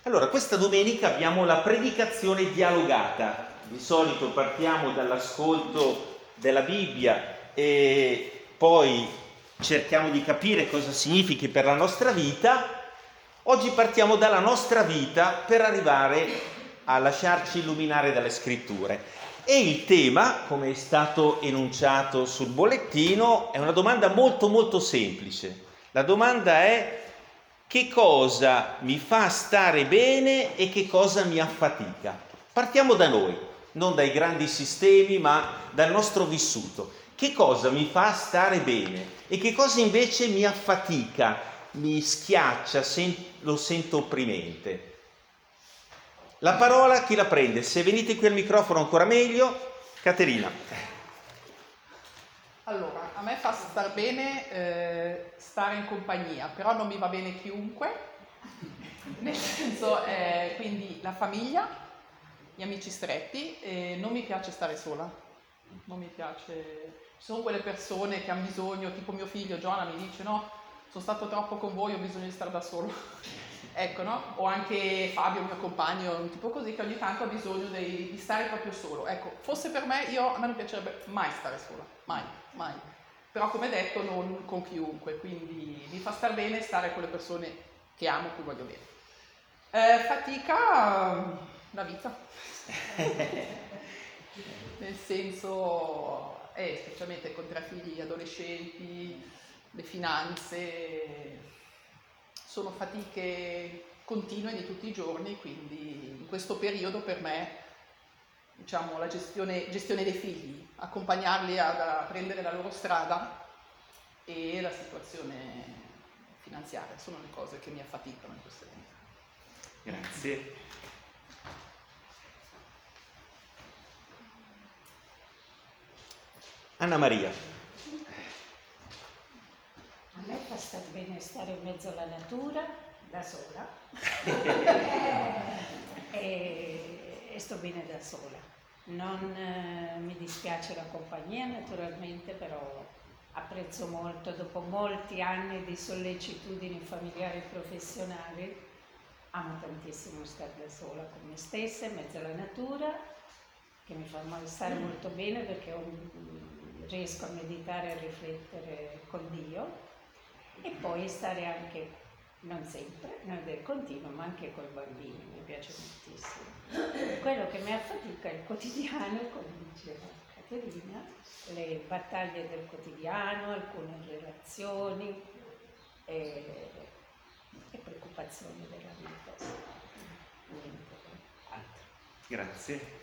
Allora, questa domenica abbiamo la predicazione dialogata. Di solito partiamo dall'ascolto della Bibbia e poi cerchiamo di capire cosa significhi per la nostra vita. Oggi partiamo dalla nostra vita per arrivare a lasciarci illuminare dalle scritture. E il tema, come è stato enunciato sul bollettino, è una domanda molto molto semplice. La domanda è: che cosa mi fa stare bene e che cosa mi affatica? Partiamo da noi, non dai grandi sistemi, ma dal nostro vissuto. Che cosa mi fa stare bene e che cosa invece mi affatica, mi schiaccia, lo sento opprimente? La parola chi la prende? Se venite qui al microfono ancora meglio. Caterina. Allora, a me fa star bene stare in compagnia, però non mi va bene chiunque, nel senso, quindi la famiglia, gli amici stretti, non mi piace stare sola, non mi piace. Ci sono quelle persone che hanno bisogno, tipo mio figlio Giona mi dice no, sono stato troppo con voi, ho bisogno di stare da solo. Ecco, no? O anche Fabio, il mio compagno, un tipo così, che ogni tanto ha bisogno di stare proprio solo. Ecco, fosse per me, a me non piacerebbe mai stare sola, mai. Però come detto, non con chiunque, quindi mi fa star bene stare con le persone che amo, cui voglio bene. Fatica la vita. Nel senso, specialmente con 3 figli adolescenti, le finanze, sono fatiche continue di tutti i giorni, quindi in questo periodo per me, diciamo, la gestione dei figli, accompagnarli a prendere la loro strada e la situazione finanziaria, sono le cose che mi affaticano in questo tempo. Grazie. Anna Maria. A me fa star bene stare in mezzo alla natura, da sola, e sto bene da sola. Non mi dispiace la compagnia naturalmente, però apprezzo molto, dopo molti anni di sollecitudini familiari e professionali, amo tantissimo stare da sola con me stessa, in mezzo alla natura, che mi fa stare molto bene perché riesco a meditare e a riflettere con Dio. E poi stare anche, non sempre, non del continuo, ma anche con i bambini, mi piace moltissimo. Quello che mi affatica è il quotidiano, come diceva Caterina, le battaglie del quotidiano, alcune relazioni e preoccupazioni della vita, niente altro. Grazie.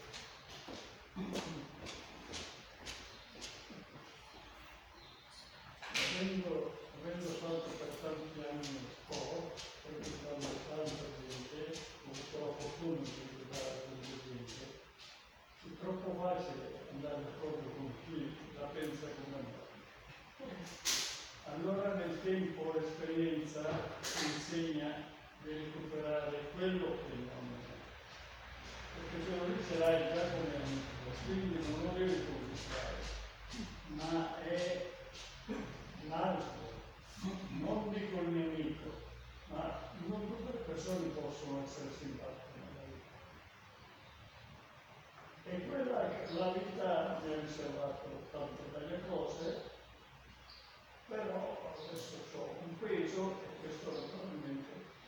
Avendo fatto per tanti anni sport, frequentando tanta gente, ho la fortuna di frequentare tanta gente, è troppo facile andare d'accordo con chi la pensa come me. Allora nel tempo l'esperienza ti insegna di recuperare quello che non è. Perché se non ce l'hai già come amico, quindi non lo devi conquistare, ma è l'altro. Non dico il nemico, ma non tutte le persone possono essere simpatiche nella vita. E quella che la vita mi ha riservato tante belle cose, però adesso ho un peso e questo naturalmente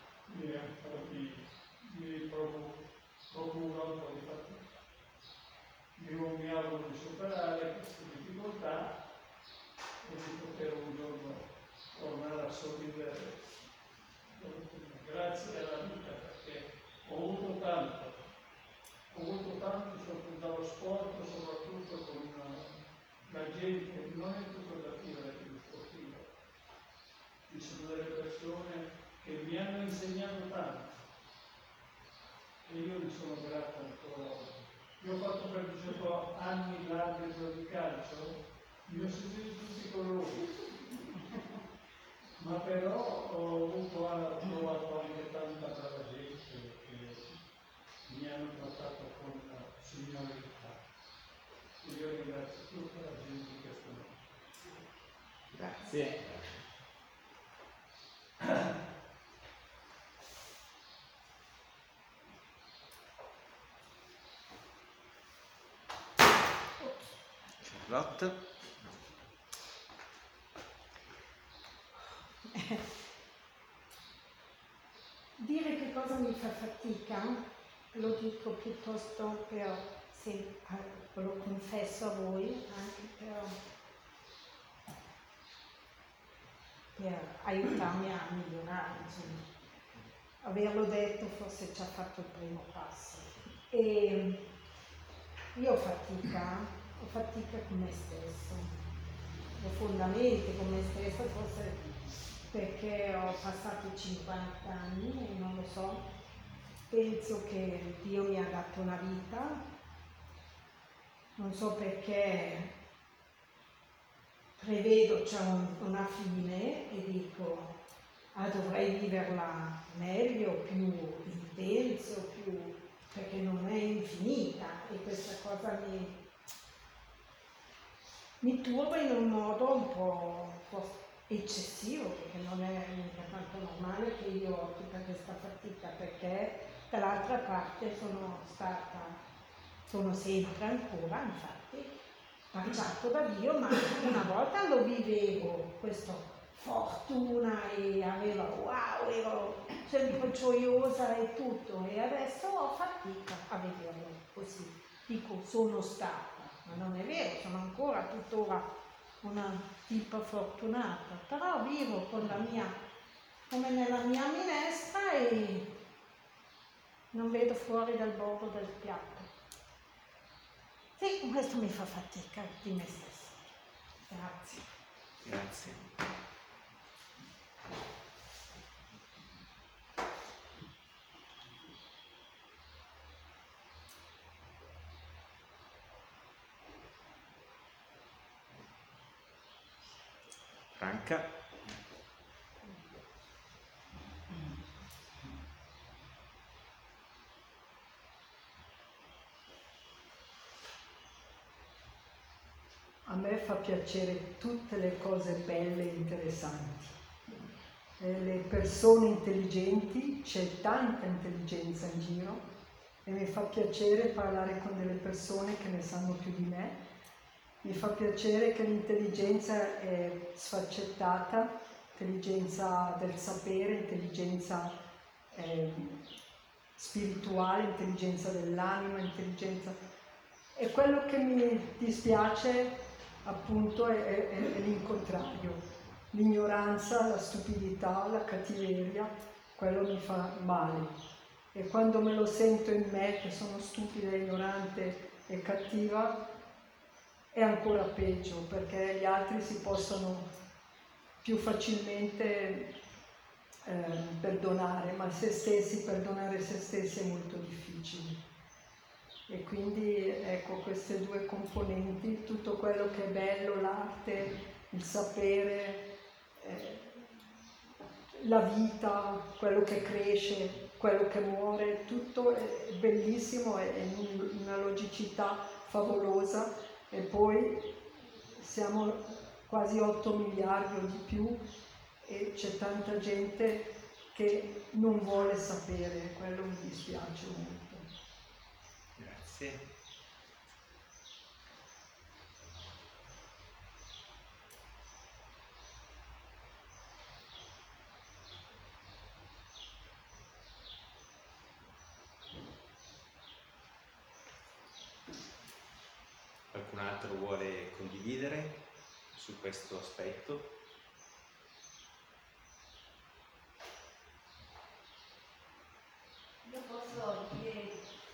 mi procura un po' di fatica. Io mi auguro di superare queste difficoltà e di poter un giorno tornare a sorridere grazie alla vita, perché ho avuto tanto soprattutto dallo sport, soprattutto con la gente, non è tutto da vivere più sportivo. Ci sono delle persone che mi hanno insegnato tanto e io mi sono grato ancora oggi. Io ho fatto per 18 anni l'arbitro di calcio, mi ho sentito di tutti i colori. Ma però ho trovato anche tanta brava gente che mi hanno trattato con signorilità. Io ringrazio tutta la gente che conosco. Grazie. Lot? Dire che cosa mi fa fatica lo dico piuttosto lo confesso a voi, anche per aiutarmi a migliorare, insomma. Averlo detto forse ci ha fatto il primo passo. E io ho fatica con me stesso, profondamente con me stessa, forse perché ho passato 50 anni e non lo so, penso che Dio mi ha dato una vita, non so perché prevedo c'è una fine e dico dovrei viverla meglio, più intenso, perché non è infinita e questa cosa mi turba in un modo un po' eccessivo, perché non è mica tanto normale che io ho tutta questa fatica, perché dall'altra parte sono sempre ancora, infatti, baciato da Dio, ma una volta lo vivevo, questa fortuna e ero sempre gioiosa e tutto, e adesso ho fatica a vederlo così. Dico, sono stata, ma non è vero, sono ancora tuttora una tipa fortunata, però vivo come nella mia minestra e non vedo fuori dal bordo del piatto. Sì, questo mi fa fatica di me stessa. Grazie. Grazie. Franca. A me fa piacere tutte le cose belle e interessanti. Le persone intelligenti, c'è tanta intelligenza in giro e mi fa piacere parlare con delle persone che ne sanno più di me. Mi fa piacere che l'intelligenza è sfaccettata, intelligenza del sapere, intelligenza spirituale, intelligenza dell'anima, intelligenza... E quello che mi dispiace appunto è l'incontrario, l'ignoranza, la stupidità, la cattiveria, quello mi fa male. E quando me lo sento in me che sono stupida, ignorante e cattiva, è ancora peggio, perché gli altri si possono più facilmente perdonare, ma perdonare se stessi è molto difficile. E quindi ecco queste due componenti, tutto quello che è bello, l'arte, il sapere, la vita, quello che cresce, quello che muore, tutto è bellissimo, è in una logicità favolosa e poi siamo quasi 8 miliardi o di più e c'è tanta gente che non vuole sapere, quello mi dispiace molto. Grazie. Qualcun altro vuole condividere su questo aspetto? Io posso dire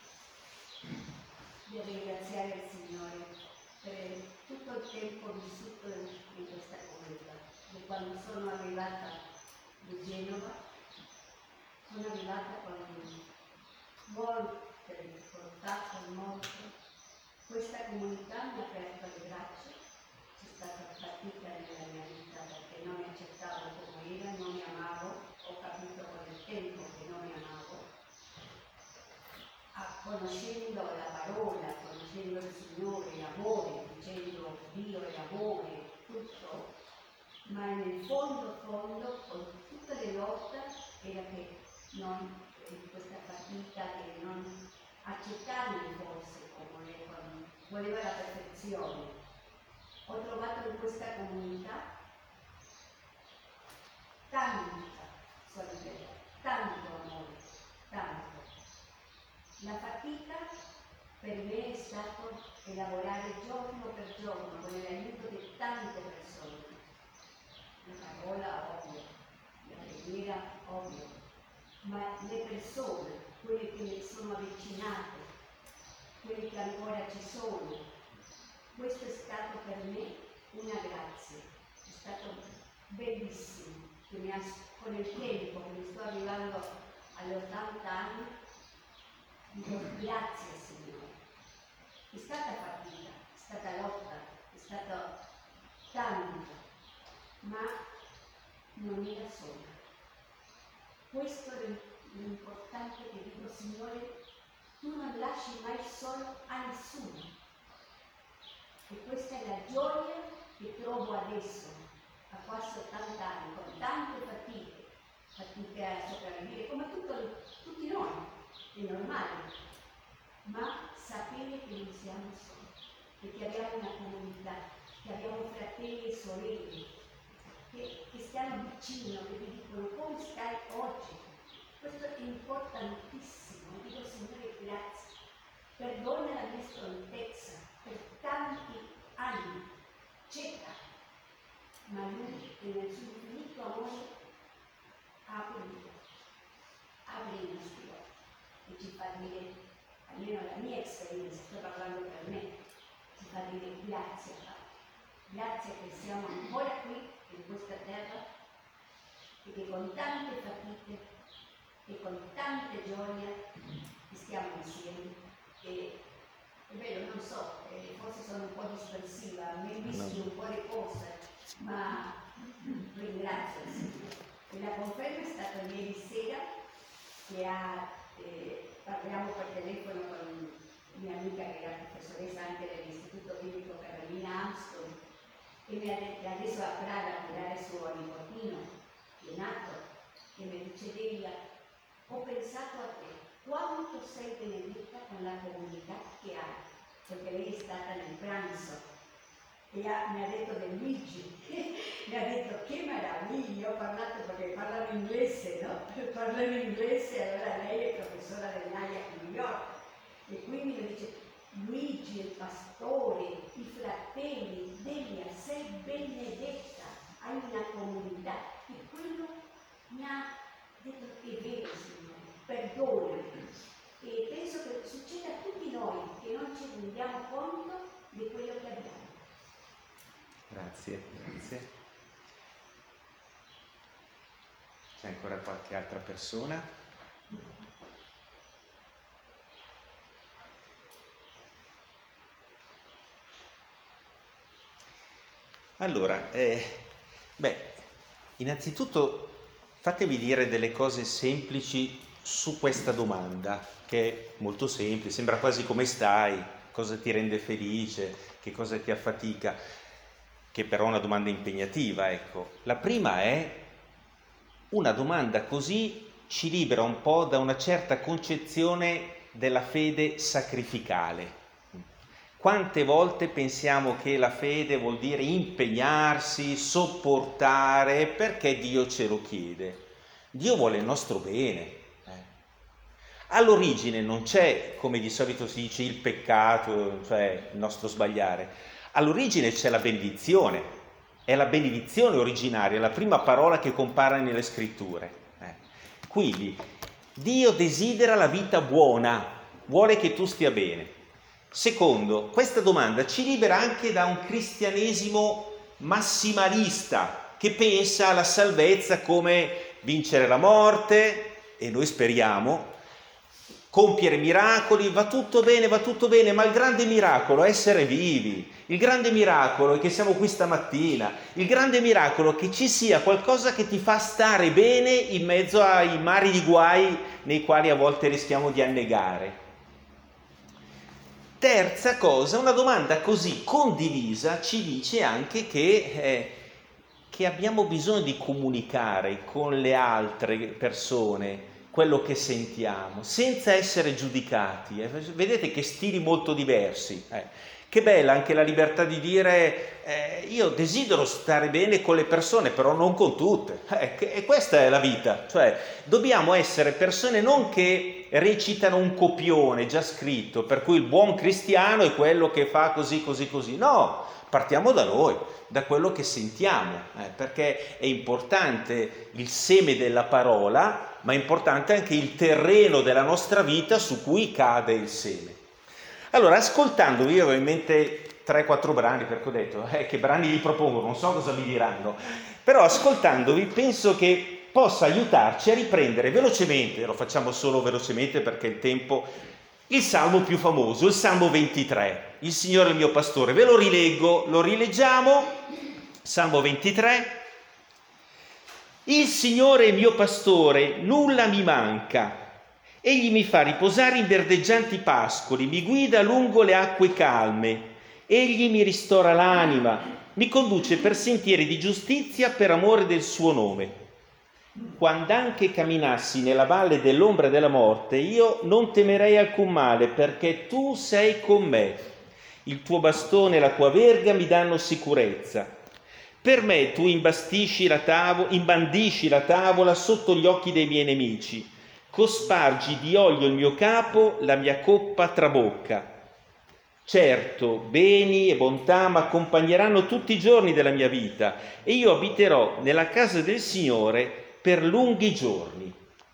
di ringraziare il Signore per tutto il tempo vissuto in questa comunità. E quando sono arrivata da Genova, sono arrivata con molte difficoltà, con molto. Questa comunità mi ha aperto le braccia, c'è stata fatica nella mia vita perché non mi accettavo come era, non mi amavo, ho capito con il tempo che non mi amavo. Conoscendo la parola, conoscendo il Signore, l'amore, dicendo Dio è amore, tutto, ma nel fondo, con tutte le lotte, era che questa fatica che non accettarmi forse come voleva la perfezione. ho trovato in questa comunità tanta solidarietà, tanto amore, tanto. La fatica per me è stato lavorare giorno per giorno con l'aiuto di tante persone. La parola ovvio, la preghiera ovvio, ma le persone, quelle che mi sono avvicinate, quelle che ancora ci sono, questo è stato per me una grazia, è stato bellissimo, che con il tempo che mi sto arrivando agli 80 anni, dico grazie Signore. È stata fatica, è stata lotta, è stato tanto, ma non era sola. Questo è l'importante che dico, Signore, tu non lasci mai solo a nessuno. E questa è la gioia che trovo adesso, a quasi 80 anni, con tante fatiche a sopravvivere, come tutti noi, è normale, ma sapere che non siamo soli, perché abbiamo una comunità, che abbiamo fratelli e sorelle, che stiamo vicino, che ti dicono come stai oggi. Questo è importantissimo. Dico Signore grazie, perdona la mia stoltezza per tanti anni, cieca, ma Lui nel suo infinito amore apre i nostri occhi e ci fa dire, almeno la mia esperienza, sto parlando per me, ci fa dire grazie Padre, grazie che siamo ancora qui in questa terra e che con tante fatiche e con tante gioie stiamo insieme. E è vero, non so, forse sono un po' dispersiva, mi mischio un po' di cose, ma ringrazio il Signore. E la conferma è stata ieri sera che parliamo per telefono con mia amica che era professoressa anche dell'Istituto Biblico Carolina Armstrong, e mi ha detto adesso a Praga a curare suo nipotino che è nato, e mi dice Delia, ho pensato a te, quanto sei benedetta con la comunità che hai, perché lei è stata nel pranzo e mi ha detto del Luigi, mi ha detto che meraviglia, ho parlato perché parlavo inglese, no? Parlavo inglese, allora lei è professora dell'AIA a New York e quindi mi dice Luigi, il pastore, i fratelli, Delia, sei benedetta, hai una comunità, e quello mi ha detto è vero Signore, perdona. E penso che succeda a tutti noi che non ci rendiamo conto di quello che abbiamo. Grazie, grazie. C'è ancora qualche altra persona? Allora, innanzitutto fatemi dire delle cose semplici su questa domanda, che è molto semplice, sembra quasi come stai, cosa ti rende felice, che cosa ti affatica, che però è una domanda impegnativa, ecco. La prima è una domanda così ci libera un po' da una certa concezione della fede sacrificale. Quante volte pensiamo che la fede vuol dire impegnarsi, sopportare, perché Dio ce lo chiede. Dio vuole il nostro bene. All'origine non c'è, come di solito si dice, il peccato, cioè il nostro sbagliare. All'origine c'è la benedizione, è la benedizione originaria, la prima parola che compare nelle scritture. Quindi Dio desidera la vita buona, vuole che tu stia bene. Secondo, questa domanda ci libera anche da un cristianesimo massimalista che pensa alla salvezza come vincere la morte, e noi speriamo, compiere miracoli, va tutto bene, ma il grande miracolo è essere vivi, il grande miracolo è che siamo qui stamattina, il grande miracolo è che ci sia qualcosa che ti fa stare bene in mezzo ai mari di guai nei quali a volte rischiamo di annegare. Terza cosa, una domanda così condivisa ci dice anche che abbiamo bisogno di comunicare con le altre persone quello che sentiamo, senza essere giudicati. Vedete che stili molto diversi. Che bella anche la libertà di dire io desidero stare bene con le persone, però non con tutte. E questa è la vita, cioè dobbiamo essere persone non che recitano un copione già scritto, per cui il buon cristiano è quello che fa così, così, così. No, partiamo da noi, da quello che sentiamo, perché è importante il seme della parola, ma è importante anche il terreno della nostra vita su cui cade il seme. Allora, ascoltandovi, io avevo in mente 3-4 brani, perché ho detto, che brani vi propongo, non so cosa mi diranno, però ascoltandovi penso che possa aiutarci a riprendere velocemente, lo facciamo solo velocemente perché il tempo, il salmo più famoso, il salmo 23, il Signore è il mio pastore. Ve lo rileggo, lo rileggiamo, salmo 23. Il Signore è il mio pastore, nulla mi manca. Egli mi fa riposare in verdeggianti pascoli, mi guida lungo le acque calme. Egli mi ristora l'anima, mi conduce per sentieri di giustizia per amore del suo nome. Quando anche camminassi nella valle dell'ombra della morte, io non temerei alcun male, perché tu sei con me. Il tuo bastone e la tua verga mi danno sicurezza. Per me tu imbandisci la tavola sotto gli occhi dei miei nemici. Cospargi di olio il mio capo, la mia coppa trabocca. Certo, beni e bontà mi accompagneranno tutti i giorni della mia vita e io abiterò nella casa del Signore per lunghi giorni.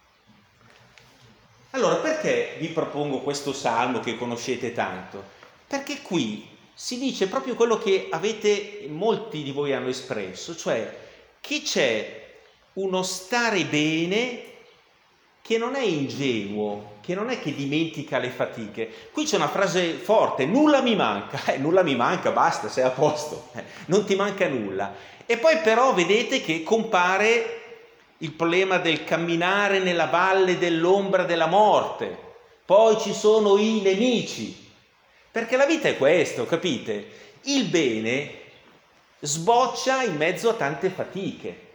Allora, perché vi propongo questo salmo che conoscete tanto? Perché qui si dice proprio quello che molti di voi hanno espresso, cioè che c'è uno stare bene che non è ingenuo, che non è che dimentica le fatiche. Qui c'è una frase forte, nulla mi manca, nulla mi manca, basta, sei a posto, non ti manca nulla. E poi però vedete che compare il problema del camminare nella valle dell'ombra della morte, poi ci sono i nemici, perché la vita è questo, capite? Il bene sboccia in mezzo a tante fatiche,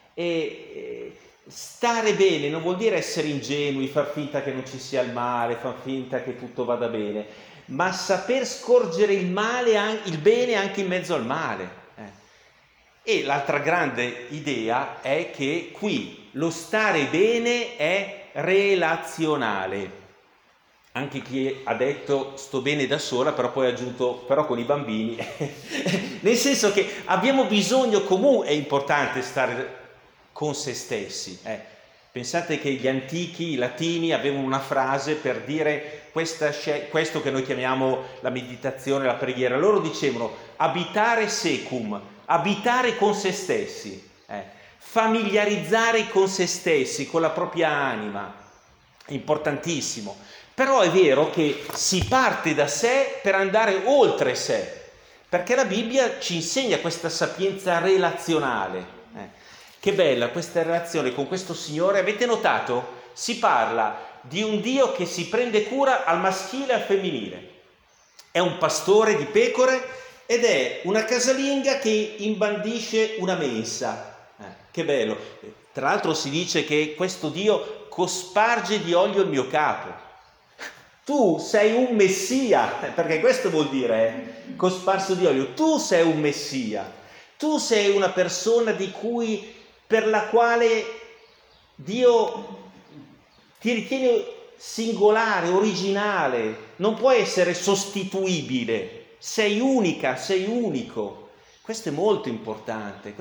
stare bene non vuol dire essere ingenui, far finta che non ci sia il male, far finta che tutto vada bene, ma saper scorgere il bene anche in mezzo al male. E l'altra grande idea è che qui lo stare bene è relazionale. Anche chi ha detto sto bene da sola, però poi ha aggiunto però con i bambini, nel senso che abbiamo bisogno comunque, è importante stare con se stessi. Pensate che gli antichi, i latini, avevano una frase per dire questo che noi chiamiamo la meditazione, la preghiera. Loro dicevano abitare secum, abitare con se stessi, familiarizzare con se stessi, con la propria anima, è importantissimo. Però è vero che si parte da sé per andare oltre sé, perché la Bibbia ci insegna questa sapienza relazionale. Che bella questa relazione con questo Signore. Avete notato? Si parla di un Dio che si prende cura al maschile e al femminile. È un pastore di pecore ed è una casalinga che imbandisce una mensa. Che bello. Tra l'altro si dice che questo Dio cosparge di olio il mio capo. Tu sei un messia, perché questo vuol dire cosparso di olio. Tu sei un messia. Tu sei una persona per la quale Dio ti ritiene singolare, originale, non può essere sostituibile, sei unica, sei unico. Questo è molto importante,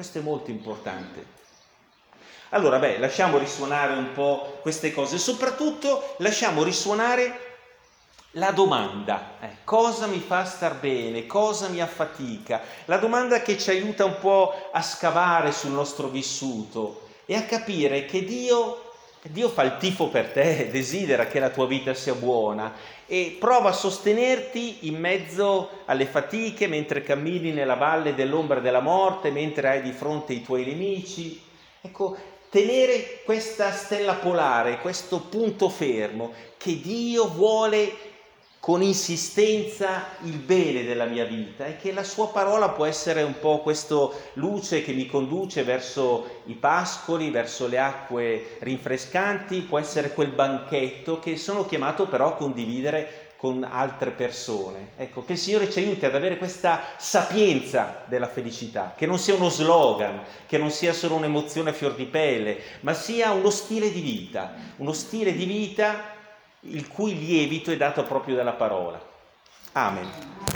Allora, lasciamo risuonare un po' queste cose, soprattutto lasciamo risuonare la domanda, cosa mi fa star bene, cosa mi affatica, la domanda che ci aiuta un po' a scavare sul nostro vissuto e a capire che Dio fa il tifo per te, desidera che la tua vita sia buona e prova a sostenerti in mezzo alle fatiche mentre cammini nella valle dell'ombra della morte, mentre hai di fronte i tuoi nemici. Ecco, tenere questa stella polare, questo punto fermo, che Dio vuole con insistenza il bene della mia vita e che la sua parola può essere un po' questo luce che mi conduce verso i pascoli, verso le acque rinfrescanti, può essere quel banchetto che sono chiamato però a condividere con altre persone. Ecco, che il Signore ci aiuti ad avere questa sapienza della felicità, che non sia uno slogan, che non sia solo un'emozione a fior di pelle, ma sia uno stile di vita il cui lievito è dato proprio dalla parola. Amen.